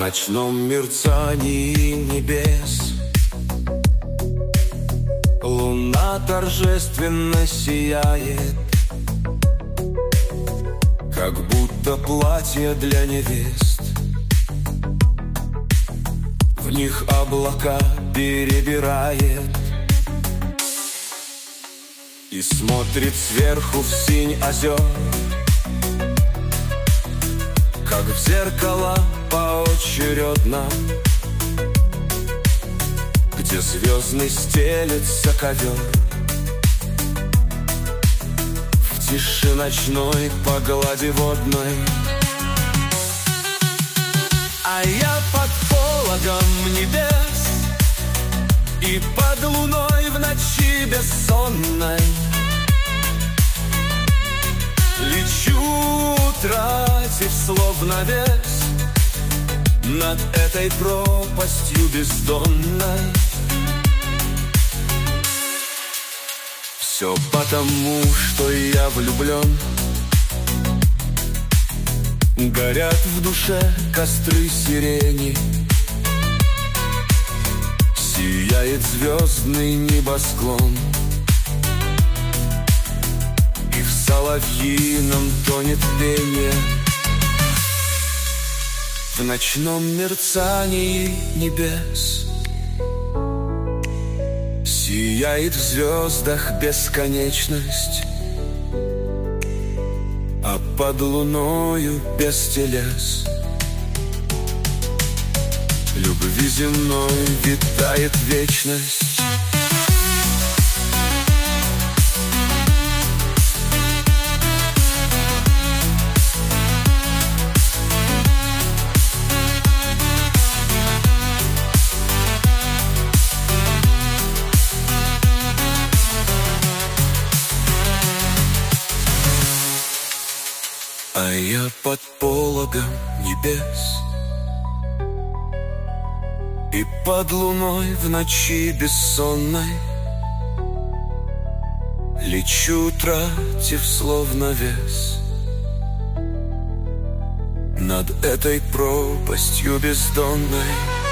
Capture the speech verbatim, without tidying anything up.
ночном мерцании небес луна торжественно сияет, как будто платье для невест. В них облака перебирает и смотрит сверху в синь озер, как в зеркало поочередно, где звездный стелется ковер. В тиши ночной по глади водной, а я под пологом небес и под луной в ночи бессонной лечу, тратив словно вес над этой пропастью бездонной. Все потому, что я влюблен. Горят в душе костры сирени, сияет звездный небосклон, и в соловьином тонет пение. В ночном мерцании небес сияет в звездах бесконечность, а под луною без телес любви земной витает вечность. А я под пологом небес и под луной в ночи бессонной лечу, тратив словно вес над этой пропастью бездонной.